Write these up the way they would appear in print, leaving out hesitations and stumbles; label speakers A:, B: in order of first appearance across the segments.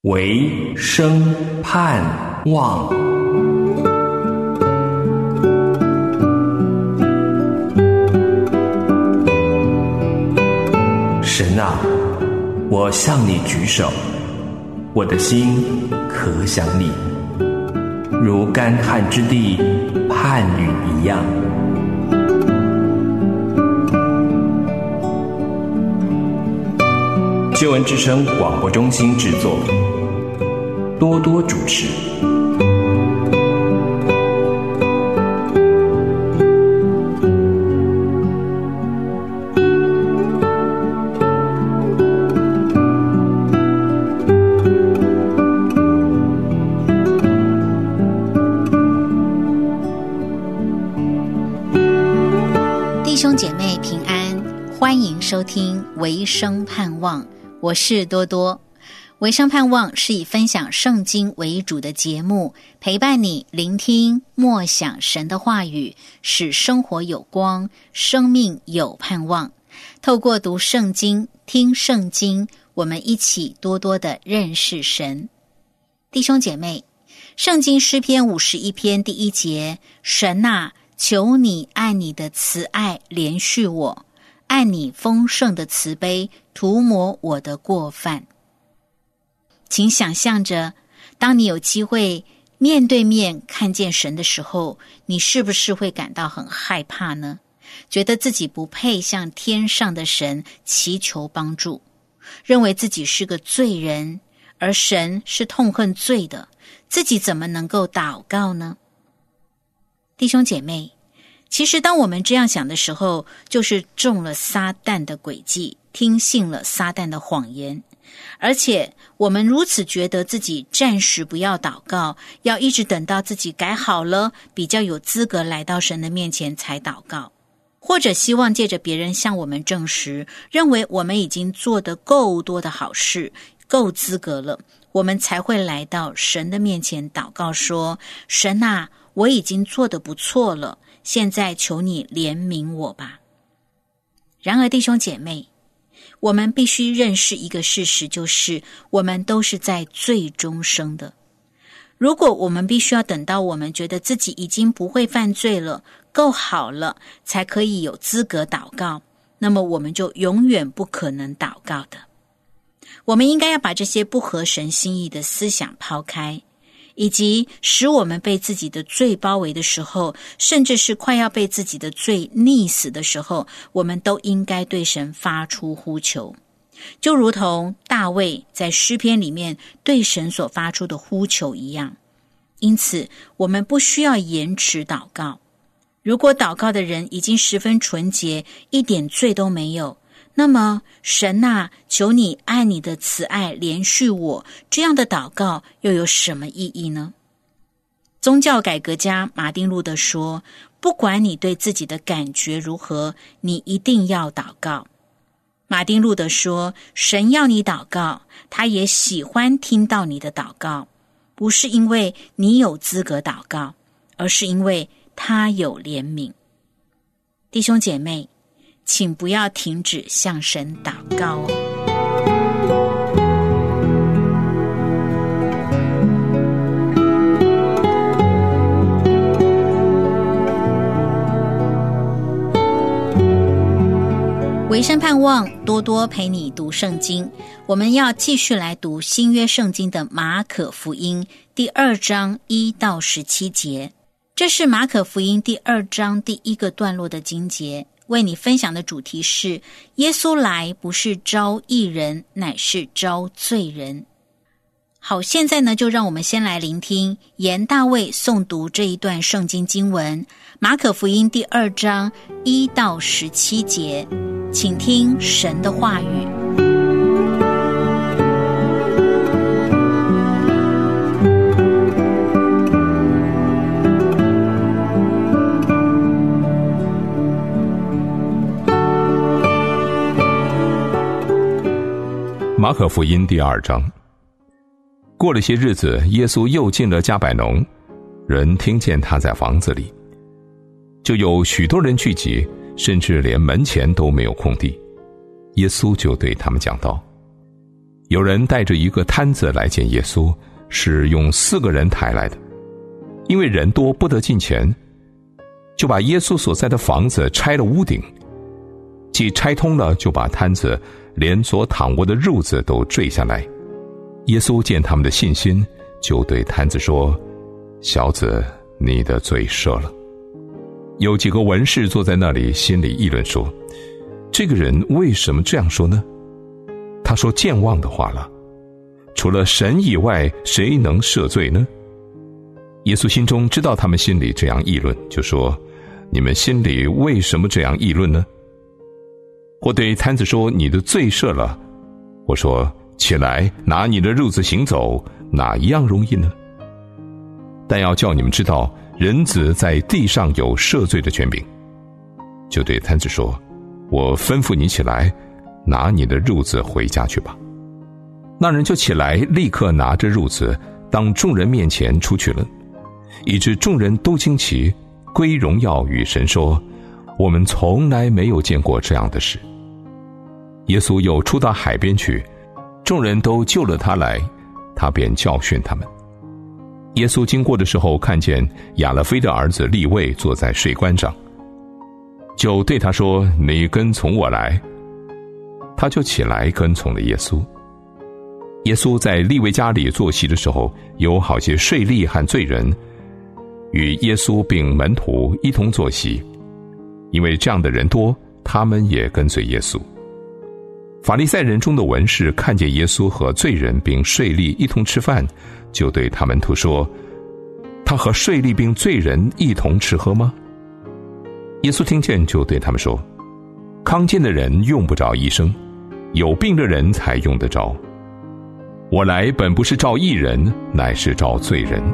A: 唯生盼望。神啊，我向你举手，我的心可想你，如干旱之地盼雨一样。救恩之声广播中心制作，多多主持。
B: 弟兄姐妹平安，欢迎收听唯生盼望，我是多多。唯生盼望是以分享圣经为主的节目，陪伴你聆听默想神的话语，使生活有光，生命有盼望。透过读圣经、听圣经，我们一起多多的认识神。弟兄姐妹，圣经诗篇51篇第1节，神啊，求你按你的慈爱怜恤我，按你丰盛的慈悲涂抹我的过犯。请想象着，当你有机会面对面看见神的时候，你是不是会感到很害怕呢？觉得自己不配向天上的神祈求帮助，认为自己是个罪人，而神是痛恨罪的，自己怎么能够祷告呢？弟兄姐妹，其实当我们这样想的时候，就是中了撒旦的诡计，听信了撒旦的谎言。而且我们如此觉得自己暂时不要祷告，要一直等到自己改好了，比较有资格来到神的面前才祷告，或者希望借着别人向我们证实，认为我们已经做得够多的好事，够资格了，我们才会来到神的面前祷告说，神啊，我已经做得不错了，现在求你怜悯我吧。然而弟兄姐妹，我们必须认识一个事实，就是我们都是在罪中生的。如果我们必须要等到我们觉得自己已经不会犯罪了，够好了，才可以有资格祷告，那么我们就永远不可能祷告的。我们应该要把这些不合神心意的思想抛开，以及使我们被自己的罪包围的时候，甚至是快要被自己的罪溺死的时候，我们都应该对神发出呼求，就如同大卫在诗篇里面对神所发出的呼求一样。因此我们不需要延迟祷告。如果祷告的人已经十分纯洁，一点罪都没有，那么神啊，求你按你的慈爱怜恤我，这样的祷告又有什么意义呢？宗教改革家马丁路德说，不管你对自己的感觉如何，你一定要祷告。马丁路德说，神要你祷告，他也喜欢听到你的祷告，不是因为你有资格祷告，而是因为他有怜悯。弟兄姐妹，请不要停止向神祷告哦。唯生盼望多多陪你读圣经，我们要继续来读新约圣经的马可福音第2章1到17节。这是马可福音第2章第1个段落的经节。为你分享的主题是，耶稣来不是招义人，乃是招罪人。好，现在呢，就让我们先来聆听严大卫诵读这一段圣经经文，马可福音第2章1到17节，请听神的话语。
C: 马可福音第2章。过了些日子，耶稣又进了迦百农，人听见他在房子里，就有许多人聚集，甚至连门前都没有空地。耶稣就对他们讲道： 有人带着一个摊子来见耶稣，是用4个人抬来的，因为人多不得进前，就把耶稣所在的房子拆了屋顶，既拆通了，就把摊子连所躺卧的褥子都坠下来。耶稣见他们的信心，就对摊子说：小子，你的罪赦了。有几个文士坐在那里，心里议论说：这个人为什么这样说呢？他说健忘的话了，除了神以外，谁能赦罪呢？耶稣心中知道他们心里这样议论，就说：你们心里为什么这样议论呢？或对摊子说：你的罪赦了。我说：起来，拿你的褥子行走，哪一样容易呢？但要叫你们知道，人子在地上有赦罪的权柄。就对摊子说：我吩咐你起来，拿你的褥子回家去吧。那人就起来，立刻拿着褥子，当众人面前出去了，以致众人都惊奇，归荣耀与神说：我们从来没有见过这样的事。耶稣又出到海边去，众人都救了他来，他便教训他们。耶稣经过的时候，看见亚勒菲的儿子利未坐在税关上，就对他说：你跟从我来。他就起来跟从了耶稣。耶稣在利未家里坐席的时候，有好些税吏和罪人与耶稣并门徒一同坐席，因为这样的人多，他们也跟随耶稣。法利赛人中的文士看见耶稣和罪人并税吏一同吃饭，就对他门徒说：他和税吏并罪人一同吃喝吗？耶稣听见，就对他们说：康健的人用不着医生，有病的人才用得着。我来本不是召义人，乃是召罪人。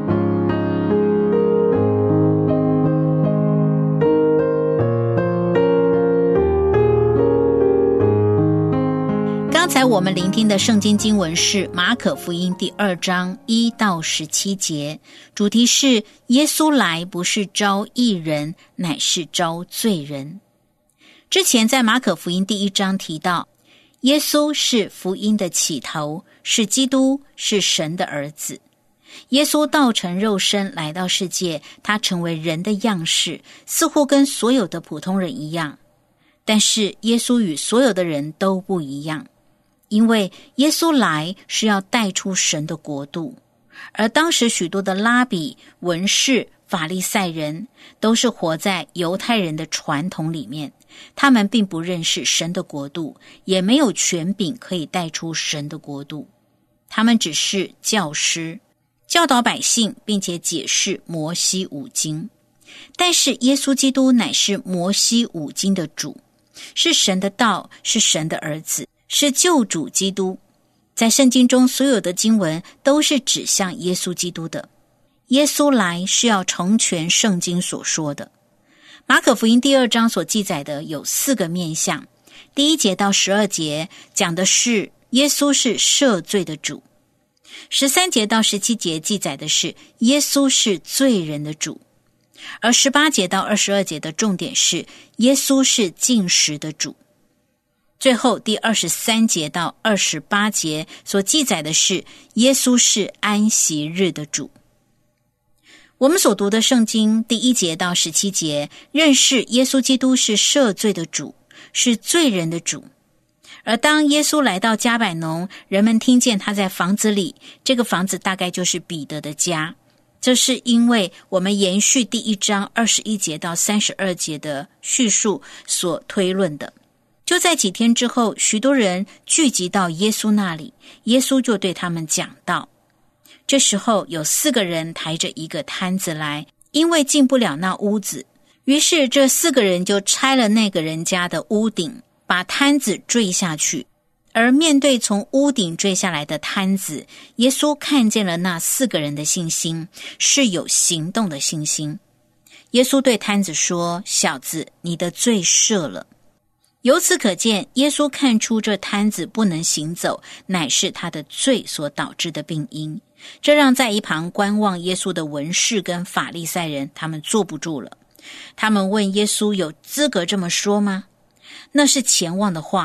B: 刚才我们聆听的圣经经文是马可福音第2章1到17节，主题是耶稣来不是召义人，乃是召罪人。之前在马可福音第1章提到，耶稣是福音的起头，是基督，是神的儿子。耶稣道成肉身来到世界，他成为人的样式，似乎跟所有的普通人一样。但是耶稣与所有的人都不一样，因为耶稣来是要带出神的国度。而当时许多的拉比、文士、法利赛人都是活在犹太人的传统里面，他们并不认识神的国度，也没有权柄可以带出神的国度。他们只是教师，教导百姓，并且解释摩西五经。但是耶稣基督乃是摩西五经的主，是神的道，是神的儿子，是救主基督。在圣经中，所有的经文都是指向耶稣基督的。耶稣来是要成全圣经所说的。马可福音第2章所记载的有4个面向。第1节到12节讲的是耶稣是赦罪的主。13节到17节记载的是耶稣是罪人的主。而18节到22节的重点是耶稣是禁食的主。最后第23节到28节所记载的是耶稣是安息日的主。我们所读的圣经第1节到17节认识耶稣基督是赦罪的主，是罪人的主。而当耶稣来到迦百农，人们听见他在房子里，这个房子大概就是彼得的家。这是因为我们延续第1章21节到32节的叙述所推论的。就在几天之后，许多人聚集到耶稣那里，耶稣就对他们讲道。这时候有4个人抬着一个摊子来，因为进不了那屋子，于是这4个人就拆了那个人家的屋顶，把摊子坠下去。而面对从屋顶坠下来的摊子，耶稣看见了那4个人的信心，是有行动的信心。耶稣对摊子说：小子，你的罪赦了。由此可见，耶稣看出这摊子不能行走，乃是他的罪所导致的病因。这让在一旁观望耶稣的文士跟法利赛人，他们坐不住了。他们问耶稣有资格这么说吗？那是前望的话，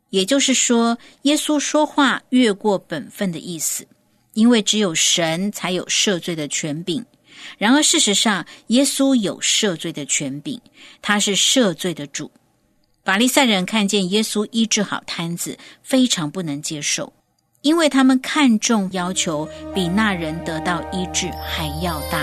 B: 也就是说，耶稣说话越过本分的意思，因为只有神才有赦罪的权柄。然而事实上，耶稣有赦罪的权柄，他是赦罪的主。法利赛人看见耶稣医治好摊子，非常不能接受，因为他们看重要求比那人得到医治还要大。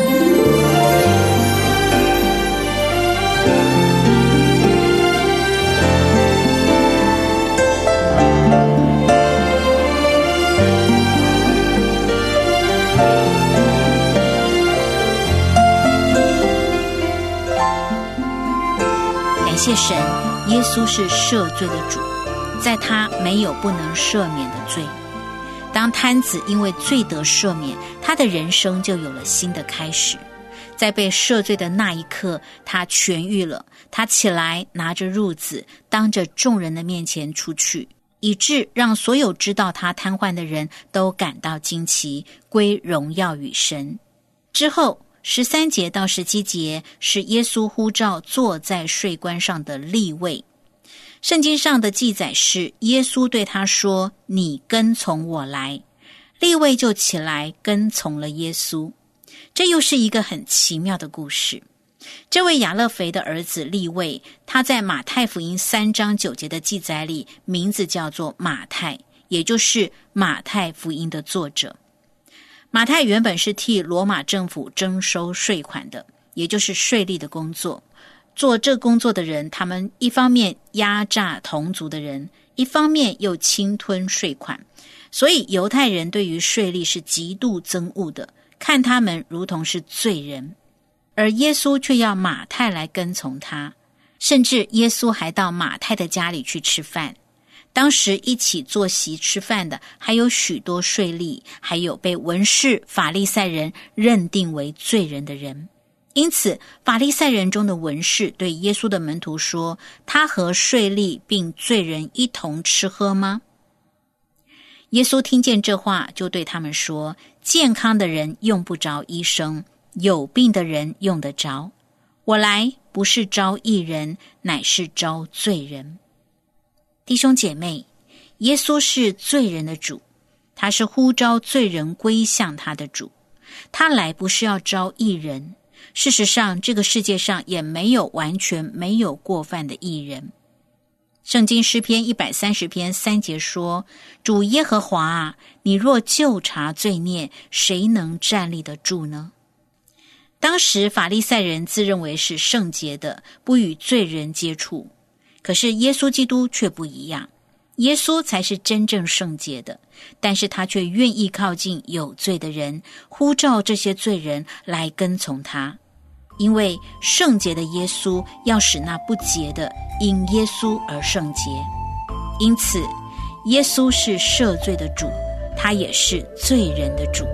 B: 感谢神，耶稣是赦罪的主，在他没有不能赦免的罪。当摊子因为罪得赦免，他的人生就有了新的开始。在被赦罪的那一刻，他痊愈了，他起来拿着褥子，当着众人的面前出去，以致让所有知道他瘫痪的人都感到惊奇，归荣耀与神。之后13节到17节是耶稣呼召坐在税关上的利未。圣经上的记载是耶稣对他说，你跟从我来。利未就起来跟从了耶稣。这又是一个很奇妙的故事。这位亚勒腓的儿子利未，他在马太福音3章9节的记载里，名字叫做马太，也就是马太福音的作者。马太原本是替罗马政府征收税款的，也就是税吏的工作。做这工作的人，他们一方面压榨同族的人，一方面又侵吞税款，所以犹太人对于税吏是极度憎恶的，看他们如同是罪人。而耶稣却要马太来跟从他，甚至耶稣还到马太的家里去吃饭。当时一起坐席吃饭的还有许多税吏，还有被文士法利赛人认定为罪人的人。因此法利赛人中的文士对耶稣的门徒说，他和税吏并罪人一同吃喝吗？耶稣听见这话，就对他们说，健康的人用不着医生，有病的人用得着。我来不是招义人，乃是招罪人。弟兄姐妹，耶稣是罪人的主，他是呼召罪人归向他的主。他来不是要招义人，事实上这个世界上也没有完全没有过犯的义人。圣经诗篇130篇3节说，主耶和华啊，你若究察罪孽，谁能站立得住呢？当时法利赛人自认为是圣洁的，不与罪人接触。可是耶稣基督却不一样，耶稣才是真正圣洁的，但是他却愿意靠近有罪的人，呼召这些罪人来跟从他。因为圣洁的耶稣要使那不洁的因耶稣而圣洁。因此耶稣是赦罪的主，他也是罪人的主。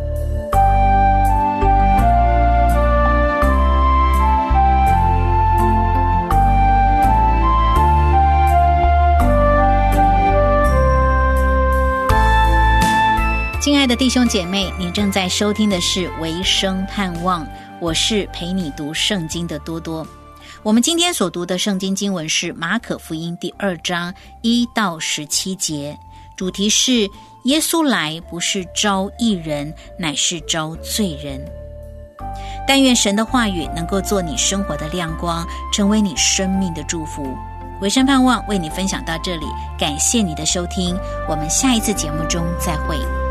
B: 亲爱的弟兄姐妹，你正在收听的是维生盼望，我是陪你读圣经的多多。我们今天所读的圣经经文是马可福音第2章1到17节，主题是耶稣来不是招义人，乃是招罪人。但愿神的话语能够做你生活的亮光，成为你生命的祝福。维生盼望为你分享到这里，感谢你的收听，我们下一次节目中再会。